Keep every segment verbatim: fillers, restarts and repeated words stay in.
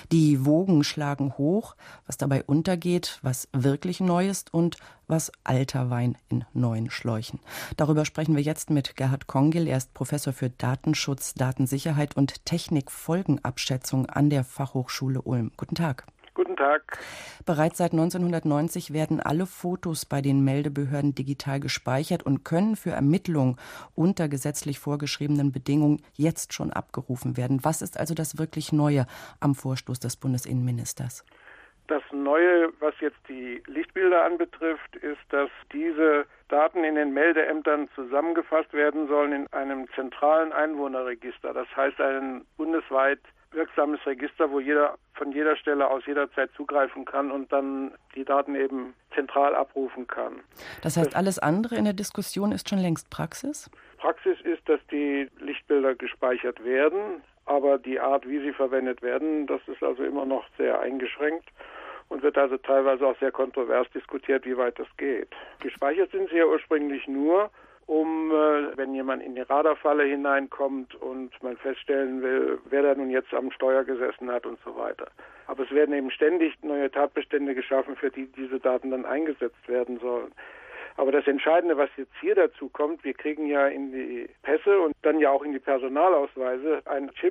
Die Wogen schlagen hoch, was dabei untergeht, was wirklich neu ist und was alter Wein in neuen Schläuchen. Darüber sprechen wir jetzt mit Gerhard Kongel. Er ist Professor für Datenschutz, Datensicherheit und Technikfolgenabschätzung an der Fachhochschule Ulm. Guten Tag. Guten Tag. Bereits seit neunzehnhundertneunzig werden alle Fotos bei den Meldebehörden digital gespeichert und können für Ermittlungen unter gesetzlich vorgeschriebenen Bedingungen jetzt schon abgerufen werden. Was ist also das wirklich Neue am Vorstoß des Bundesinnenministers? Das Neue, was jetzt die Lichtbilder anbetrifft, ist, dass diese Daten in den Meldeämtern zusammengefasst werden sollen in einem zentralen Einwohnerregister. Das heißt, ein bundesweit wirksames Register, wo jeder von jeder Stelle aus jederzeit zugreifen kann und dann die Daten eben zentral abrufen kann. Das heißt, alles andere in der Diskussion ist schon längst Praxis? Praxis ist, dass die Lichtbilder gespeichert werden, aber die Art, wie sie verwendet werden, das ist also immer noch sehr eingeschränkt und wird also teilweise auch sehr kontrovers diskutiert, wie weit das geht. Gespeichert sind sie ja ursprünglich nur, um, äh, wenn jemand in die Radarfalle hineinkommt und man feststellen will, wer da nun jetzt am Steuer gesessen hat und so weiter. Aber es werden eben ständig neue Tatbestände geschaffen, für die diese Daten dann eingesetzt werden sollen. Aber das Entscheidende, was jetzt hier dazu kommt, wir kriegen ja in die Pässe und dann ja auch in die Personalausweise einen Chip,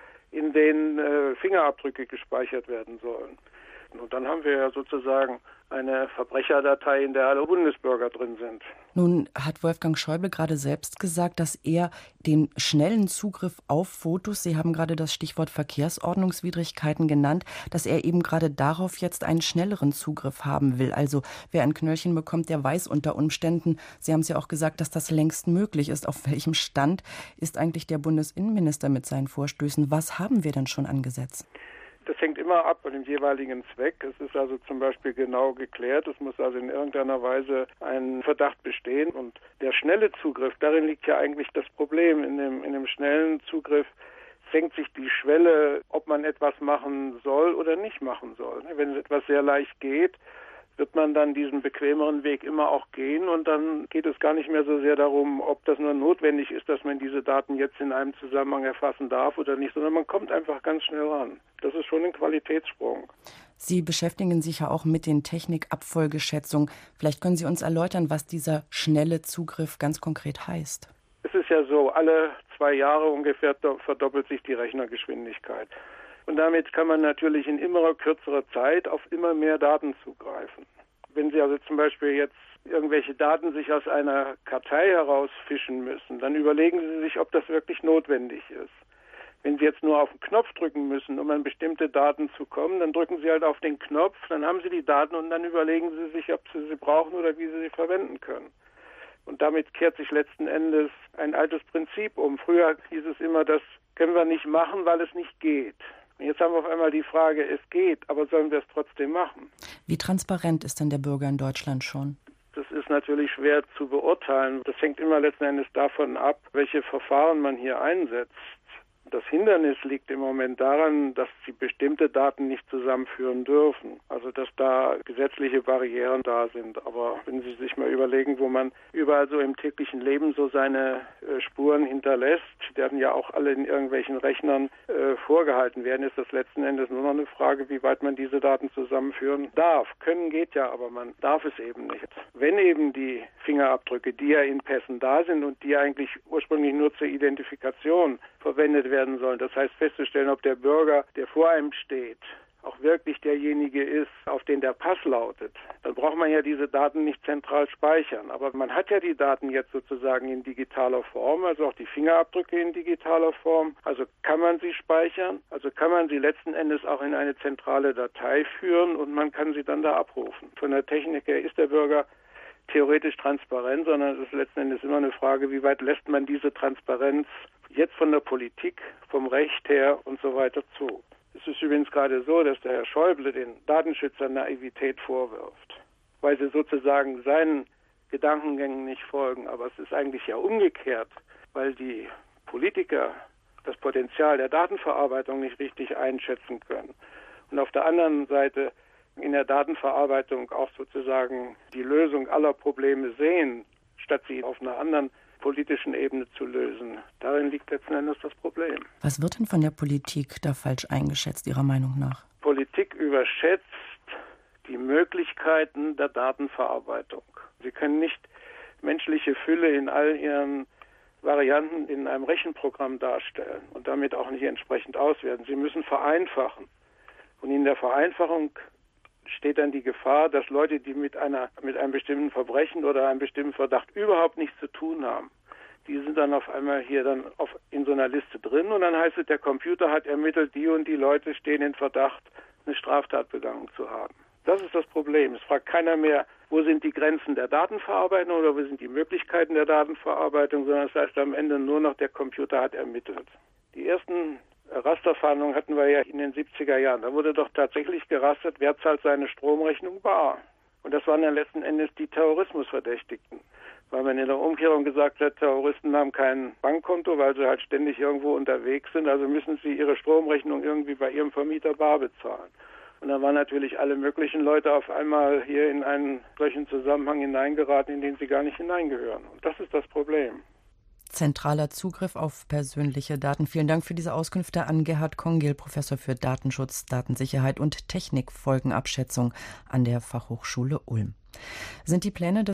in den äh, Fingerabdrücke gespeichert werden sollen. Und dann haben wir ja sozusagen eine Verbrecherdatei, in der alle Bundesbürger drin sind. Nun hat Wolfgang Schäuble gerade selbst gesagt, dass er den schnellen Zugriff auf Fotos, Sie haben gerade das Stichwort Verkehrsordnungswidrigkeiten genannt, dass er eben gerade darauf jetzt einen schnelleren Zugriff haben will. Also wer ein Knöllchen bekommt, der weiß unter Umständen, Sie haben es ja auch gesagt, dass das längst möglich ist. Auf welchem Stand ist eigentlich der Bundesinnenminister mit seinen Vorstößen? Was haben wir denn schon an Gesetz? Das hängt immer ab von dem jeweiligen Zweck. Es ist also zum Beispiel genau geklärt. Es muss also in irgendeiner Weise ein Verdacht bestehen. Und der schnelle Zugriff, darin liegt ja eigentlich das Problem. In dem, in dem schnellen Zugriff senkt sich die Schwelle, ob man etwas machen soll oder nicht machen soll. Wenn es etwas sehr leicht geht, wird man dann diesen bequemeren Weg immer auch gehen und dann geht es gar nicht mehr so sehr darum, ob das nur notwendig ist, dass man diese Daten jetzt in einem Zusammenhang erfassen darf oder nicht, sondern man kommt einfach ganz schnell ran. Das ist schon ein Qualitätssprung. Sie beschäftigen sich ja auch mit den Technikabfolgeschätzungen. Vielleicht können Sie uns erläutern, was dieser schnelle Zugriff ganz konkret heißt. Es ist ja so, alle zwei Jahre ungefähr verdoppelt sich die Rechnergeschwindigkeit. Und damit kann man natürlich in immer kürzerer Zeit auf immer mehr Daten zugreifen. Wenn Sie also zum Beispiel jetzt irgendwelche Daten sich aus einer Kartei herausfischen müssen, dann überlegen Sie sich, ob das wirklich notwendig ist. Wenn Sie jetzt nur auf den Knopf drücken müssen, um an bestimmte Daten zu kommen, dann drücken Sie halt auf den Knopf, dann haben Sie die Daten und dann überlegen Sie sich, ob Sie sie brauchen oder wie Sie sie verwenden können. Und damit kehrt sich letzten Endes ein altes Prinzip um. Früher hieß es immer, das können wir nicht machen, weil es nicht geht. Jetzt haben wir auf einmal die Frage, es geht, aber sollen wir es trotzdem machen? Wie transparent ist denn der Bürger in Deutschland schon? Das ist natürlich schwer zu beurteilen. Das hängt immer letzten Endes davon ab, welche Verfahren man hier einsetzt. Das Hindernis liegt im Moment daran, dass sie bestimmte Daten nicht zusammenführen dürfen. Also dass da gesetzliche Barrieren da sind. Aber wenn Sie sich mal überlegen, wo man überall so im täglichen Leben so seine äh, Spuren hinterlässt, die werden ja auch alle in irgendwelchen Rechnern äh, vorgehalten werden, ist das letzten Endes nur noch eine Frage, wie weit man diese Daten zusammenführen darf. Können geht ja, aber man darf es eben nicht. Wenn eben die Fingerabdrücke, die ja in Pässen da sind und die eigentlich ursprünglich nur zur Identifikation verwendet werden sollen. Das heißt festzustellen, ob der Bürger, der vor einem steht, auch wirklich derjenige ist, auf den der Pass lautet. Dann braucht man ja diese Daten nicht zentral speichern. Aber man hat ja die Daten jetzt sozusagen in digitaler Form, also auch die Fingerabdrücke in digitaler Form. Also kann man sie speichern, also kann man sie letzten Endes auch in eine zentrale Datei führen und man kann sie dann da abrufen. Von der Technik her ist der Bürger theoretisch transparent, sondern es ist letzten Endes immer eine Frage, wie weit lässt man diese Transparenz jetzt von der Politik, vom Recht her und so weiter zu. Es ist übrigens gerade so, dass der Herr Schäuble den Datenschützern Naivität vorwirft, weil sie sozusagen seinen Gedankengängen nicht folgen. Aber es ist eigentlich ja umgekehrt, weil die Politiker das Potenzial der Datenverarbeitung nicht richtig einschätzen können. Und auf der anderen Seite in der Datenverarbeitung auch sozusagen die Lösung aller Probleme sehen, statt sie auf einer anderen politischen Ebene zu lösen. Darin liegt letzten Endes das Problem. Was wird denn von der Politik da falsch eingeschätzt, Ihrer Meinung nach? Politik überschätzt die Möglichkeiten der Datenverarbeitung. Sie können nicht menschliche Fülle in all ihren Varianten in einem Rechenprogramm darstellen und damit auch nicht entsprechend auswerten. Sie müssen vereinfachen. Und in der Vereinfachung steht dann die Gefahr, dass Leute, die mit einer mit einem bestimmten Verbrechen oder einem bestimmten Verdacht überhaupt nichts zu tun haben, die sind dann auf einmal hier dann auf, in so einer Liste drin und dann heißt es, der Computer hat ermittelt, die und die Leute stehen in Verdacht, eine Straftat begangen zu haben. Das ist das Problem. Es fragt keiner mehr, wo sind die Grenzen der Datenverarbeitung oder wo sind die Möglichkeiten der Datenverarbeitung, sondern es heißt am Ende nur noch, der Computer hat ermittelt. Die ersten Rasterfahndungen hatten wir ja in den siebziger Jahren. Da wurde doch tatsächlich gerastert, wer zahlt seine Stromrechnung bar. Und das waren dann letzten Endes die Terrorismusverdächtigten. Weil man in der Umkehrung gesagt hat, Terroristen haben kein Bankkonto, weil sie halt ständig irgendwo unterwegs sind, also müssen sie ihre Stromrechnung irgendwie bei ihrem Vermieter bar bezahlen. Und dann waren natürlich alle möglichen Leute auf einmal hier in einen solchen Zusammenhang hineingeraten, in den sie gar nicht hineingehören. Und das ist das Problem. Zentraler Zugriff auf persönliche Daten. Vielen Dank für diese Auskünfte an Gerhard Kongel, Professor für Datenschutz, Datensicherheit und Technikfolgenabschätzung an der Fachhochschule Ulm. Sind die Pläne des